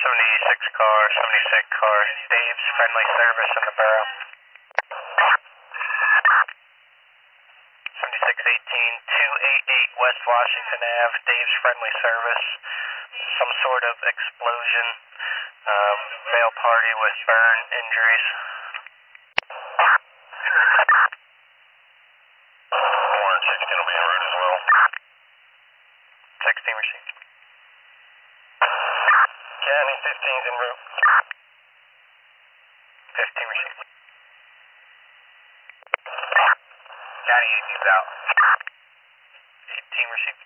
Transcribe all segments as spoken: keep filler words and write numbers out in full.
seventy-six car, seventy-six car, Dave's friendly service in the borough. seventy-six eighteen, two eighty-eight West Washington Avenue, Dave's friendly service. Some sort of explosion, um, male party with burn injuries. Warren sixteen will be en route as well. sixteen received. County fifteen's en route. fifteen received. County eighteen's out. eighteen received.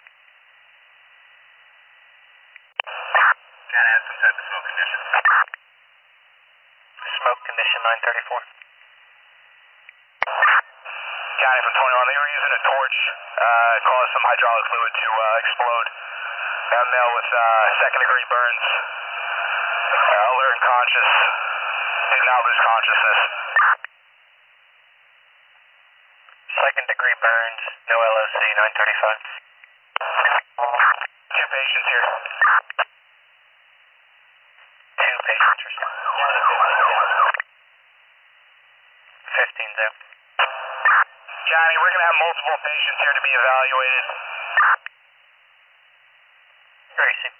County has some type of smoke condition. Smoke condition nine thirty-four. County from twenty-one, they were using a torch, uh, caused some hydraulic fluid to uh, explode. Got a male with uh, second degree burns, uh, alert and conscious, did not lose consciousness. Second degree burns, no L O C, nine thirty-five. Two patients here. Two patients or so. fifteen's out. County, we're going to have multiple patients here to be evaluated. Gracie.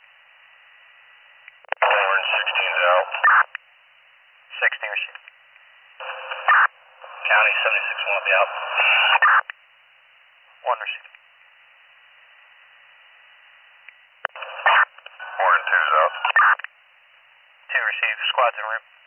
Warren sixteen's out. sixteen received. County seventy-six will be out. one received. Warren two's out. two received. Squad's en route.